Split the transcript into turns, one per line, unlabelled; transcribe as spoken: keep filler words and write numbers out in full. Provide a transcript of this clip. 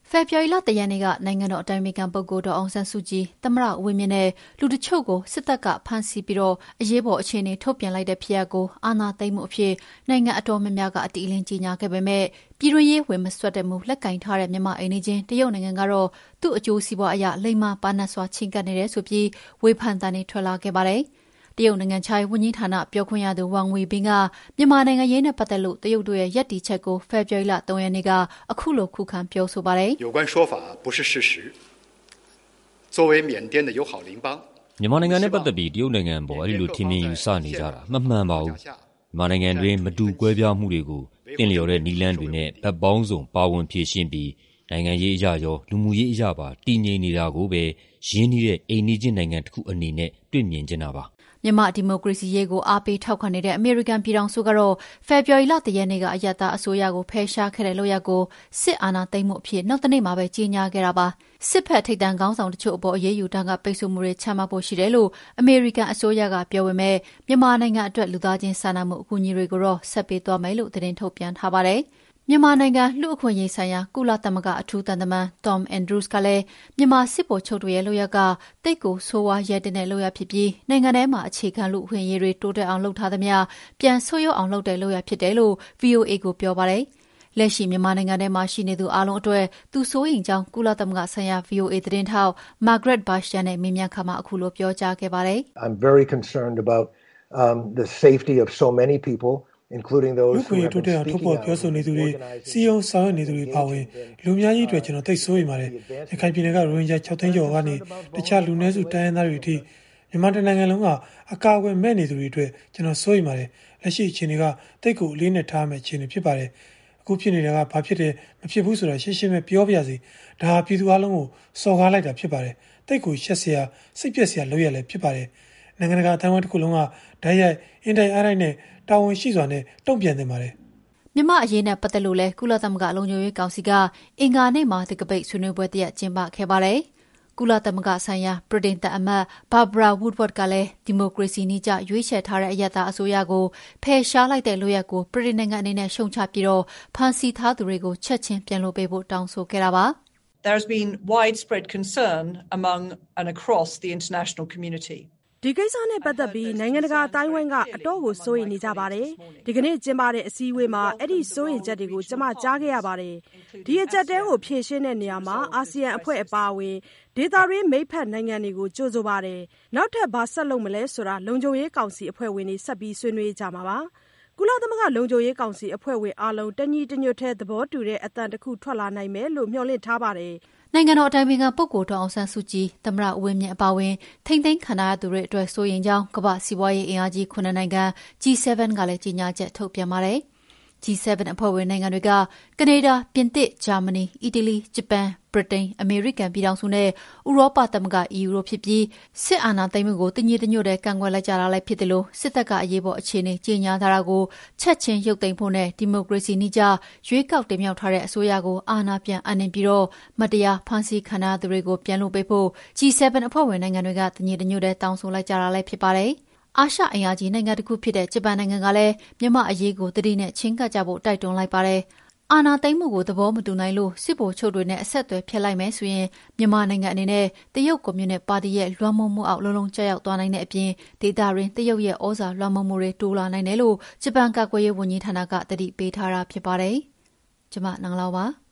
ဖေဖော်ဝါရီလတရက်နေ့ကနိုင်ငံတော်အတိုင်ပင်ခံပုဂ္ဂိုလ်ဒေါ်အောင်ဆန်းစုကြည်သမ္မတဦးဝင်းမြင့်နဲ့လူတချို့ကိုစစ်တပ်ကဖမ်းဆီးပြီးတော့အရေးပေါ်အခြေအနေထုတ်ပြန်လိုက်တဲ့ဖြစ်ရပ်ကိုအာဏာသိမ်းမှုအဖြစ်နိုင်ငံအတော်များများကအတိအလင်းကြီးညာခဲ့ပေမဲ့ပြည်တွင်းရေးဝင်မစွက်တဲ့မှုလက်ကင်ထားတဲ့မြန်မာအိမ်နီးချင်းတရုတ်နိုင်ငံကတော့သူ့အကျိုးစီးပွားအရလိမ္မာပါနတ်စွာချင်းကပ်နေတယ်ဆိုပြီးဝေဖန်တမ်းတွေထွက်လာခဲ့ပါတယ်တရုတ်နိုင်ငံခြားရေးဝန်ကြီးဌာနပြောခွင့်ရသူဝမ်ဝီဘင်းကမြန်မာနိုင်ငံရေးနဲ့ပတ်သက်လို့တရုတ်တို့ရဲ့ယက်တီချက်ကိုဖေဖော်ဝါရီလ၃ရက်နေ့ကအခုလိုခုခံပြောဆိုပါတယ်
有关说法不是事实作为缅甸的友好邻邦
မြန်မာနိုင်ငံနဲ့ပတ်သက်ပြီးတရုတ်နိုင်ငံပေါ်အဲ့ဒီလိုထင်မြင်ယူဆနေကြတာမမှန်ပါဘူးမြန်မာနိုင်ငံတွင်မတူကွဲပြားမှုတွေကိုတင့်လျော်တဲ့နီလန်းတွေနဲ့ဗတ်ပေါင်းစုံပါဝင်ဖြည့်ရှင်းပြီးနိုင်ငံရေးအရာရောလူမှုရေးအရာပါတည်ငြိမ်နေတာကိုပဲရင်းနှီးတဲ့အိမ်နီးချင်းနိုင်ငံတစ်ခုအနေနဲ့တွေ့မြင်ကျင်တာပါ
မြန်မာဒီမိုကရေစီရေးကိုအားပေးထောက်ခံနေတဲ့အမေရိကန်ပြည်ထောင်စုကတော့ဖေဖော်ဝါရီလတရက်နေ့ကအယက်သားအစိုးရကိုဖယ်ရှားခဲ့တဲ့လုပ်ရပ်ကိုစစ်အာဏာသိမ်းမှုအဖြစ်နောက်တနေ့မှာပဲကြေညာခဲ့တာပါစစ်ဖက်ထိပ်တန်းခေါင်းဆောင်တချို့အပေါ်အရေးယူတန်းကပိတ်ဆို့မှုတွေချမှတ်ဖို့ရှိတယ်လို့အမေရိကန်အစိုးရကပြောပေမဲ့မြန်မာနိုင်ငံအတွက်လူသားချင်းစာနာမှုအကူအညီတွေကိုတော့ဆက်ပေးသွားမယ်လို့သတင်းထုတ်ပြန်ထားပါတယ်မြန်မာနိုင်ငံလူ့အခွင့်အရေးဆိုင်ရာကုလသမဂ္ဂအထူးတန်တမန် Tom Andrews ကလည်းမြန်မာစစ်ဗိုလ်ချုပ်တွေရဲ့လုပ်ရကတိတ်ကိုဆိုးဝါးရဲတဲ့လုပ်ရဖြစ်ပြီးနိုင်ငံထဲမှာအခြေခံလူ့အခွင့်အရေးတွေတိုးတက်အောင်လုပ်ထားသမျှပြန်ဆိုးရွားအောင်လုပ်တဲ့လုပ်ရဖြစ်တယ်လို့ ဗွီအိုအေ ကိုပြောပါတယ်။လက်ရှိမြန်မာနိုင်ငံထဲမှာရှိနေသူအလုံးအတွက်သူစိုးရိမ်ကြောင်းကုလသမဂ္ဂဆိုင်ရာ ဗွီအိုအေ သတင်းထောက် Margaret Bashir နဲ့မေးမြန်းခါမှာအခုလိုပြောကြားခဲ့ပါတယ်
။ I'm very concerned about um, the safety of so many people including those who have been speaking out
ပြောဆိုနေသူတွေစီယုံဆောင်ရနေသူတွေပါဝင်လူများကြီးအတွက်ကျွန်တော်သိဆိုးရိမ်ပါတယ်ရခိုင်ပြည်နယ်ကရိုဟင်ဂျာ၆သိန်းကျော်ကနေတခြားလူနည်းစုတိုင်းရင်းသားတွေအထိမြန်မာတိုင်းနိုင်ငံလုံးကအကာအကွယ်မဲ့နေသူတွေအတွက်ကျွန်တော်စိုးရိမ်ပါတယ်လက်ရှိအခြေအနေကတိတ်ကိုအလေးနဲ့ထားမယ့်အခြေအနေဖြစ်ပါတယ်အခုဖြစ်နေတာကဘာဖြစ်တယ်မဖြစ်ဘူးဆိုတာရှင်းရှင်းပဲပြောပြရစီဒါဟာပြည်သူအလုံးကိုစော်ကားလိုက်တာဖြစ်ပါတယ်တိတ်ကိုရှက်စရာစိတ်ပြက်စရာလုပ်ရလဲဖြစ်ပါတယ်နိုင်ငံတကာအတိုင်းအဝိုင်းတစ်ခုလုံးကဓာတ်ရိုက်အင်တိုင်းအားတိုင်းနဲ့တာဝန်ရှိစွာနဲ့တုံ့ပြန်နေပါတယ်
မြန်မာအရေးနဲ့ပတ်သက်လို့လဲကုလသမဂ္ဂလုံခြုံရေးကောင်စီကအင်္ဂါနေ့မှာဒီကပိတ်ဆွေးနွေးပွဲတရက်ကျင်းပခဲ့ပါတယ်ကုလသမဂ္ဂဆိုင်ရာဗြိတိန်တပ်အမတ်ဘာဘရာဝုဒ်ဝတ်ကလည်းဒီမိုကရေစီနည်းကျရွေးချယ်ထားတဲ့အယက်သားအစိုးရကိုဖယ်ရှားလိုက်တဲ့လုပ်ရက်ကိုဗြိတိန်နိုင်ငံအနေနဲ့ရှုံချပြီးတော့ဖမ်းဆီးထားသူတွေကိုချက်ချင်းပြန်လွှတ်ပေးဖို့တောင်းဆိုခဲ့တာပါ
There's been widespread concern among and across the international community
ဒီကိစ္စနဲ့ပတ်သက်ပြီးနိုင်ငံတကာအတိုင်းအဝိုင်းကအတော့ကိုစိုးရိမ်နေကြပါတယ်။ဒီကနေ့ကျင်းပတဲ့အစည်းအဝေးမှာအဲ့ဒီစိုးရိမ်ချက်တွေကိုကျွန်မကြားခဲ့ရပါတယ်။ဒီအချက်တဲကိုဖြေရှင်းတဲ့နေရာမှာအာဆီယံအဖွဲ့အပါအဝင်ဒေသတွင်းမိတ်ဖက်နိုင်ငံတွေကိုကြိုးဆိုပါတယ်။နောက်ထပ်ဘာဆက်လုပ်မလဲဆိုတာလုံခြုံရေးကောင်စီအဖွဲ့ဝင်တွေဆက်ပြီးဆွေးနွေးကြမှာပါ။ကုလသမဂ္ဂလုံခြုံရေးကောင်စီအဖွဲ့ဝင်အားလုံးတညီတညွတ်ထဲသဘောတူတဲ့အတန်တစ်ခုထွက်လာနိုင်မယ်လို့မျှော်လင့်ထားပါတယ်။
နိုင်ငံတော်အတိုင်ပင်ခံပုဂ္ဂိုလ်ဒေါ်အောင်ဆန်းစုကြည်သမ္မတဦးဝင်းမြင့်အပါအဝင်ထိမ့်သိမ်းခံရသူတွေအတွက်စိုးရိမ်ကြောင်းကမ္ဘာစီးပွားရေးအင်အားကြီးခုနှစ်နိုင်ငံ G 7 ကလည်းကြေညာချက်ထုတ်ပြန်ပါတယ်။ G 7 အဖွဲ့ဝင်နိုင်ငံတွေကကနေဒါ၊ပြင်သစ်၊ဂျာမနီ၊အီတလီ၊ဂျပန်၊ဗြိတိန်၊အမေရိကန်ပြည်ထောင်စုနဲ့ဥရောပသမဂ္ဂ E U တို့ဖြစ်ပြီးစစ်အာဏာသိမ်းမှုကိုတညီတညွတ်တည်းကန့်ကွက်လိုက်ကြတာလည်းဖြစ်တယ်လို့စစ်တပ်ကအရေးပေါ်အခြေအနေကြေညာထားတာကိုချက်ချင်းရုပ်သိမ်းဖို့နဲ့ဒီမိုကရေစီနည်းကျရွေးကောက်တင်မြှောက်ထားတဲ့အစိုးရကိုအာဏာပြန်အပ်နှင်းပြီးတော့မတရားဖမ်းဆီးခံရသူတွေကိုပြန်လွှတ်ပေးဖို့ G 7 အဖွဲ့ဝင်နိုင်ငံတွေကတညီတညွတ်တည်းတောင်းဆိုလိုက်ကြတာလည်းဖြစ်ပါတယ်အာရှအင်အားကြီးနိုင်ငံတစ်ခုဖြစ်တဲ့ဂျပန်နိုင်ငံကလည်းမြန်မာအရေးကိုတတိနဲ့ချင်းကပ်ကြဖို့တိုက်တွန်းလိုက်ပါတယ်။အာဏာသိမ်းမှုကိုသဘောမတူနိုင်လို့စစ်ဗိုလ်ချုပ်တွေနဲ့အဆက်အသွယ်ဖျက်လိုက်မယ်ဆိုရင်မြန်မာနိုင်ငံအနေနဲ့တရုတ်ကွန်မြူနစ်ပါတီရဲ့လွှမ်းမိုးမှုအောက်လုံးလုံးကျရောက်သွားနိုင်တဲ့အပြင်ဒေသရင်းတရုတ်ရဲ့ဩဇာလွှမ်းမိုးမှုတွေတိုးလာနိုင်တယ်လို့ဂျပန်ကာကွယ်ရေးဝန်ကြီးဌာနကတတိပေးထားတာဖြစ်ပါတယ်။ကျွန်မနင်္ဂလာပါ။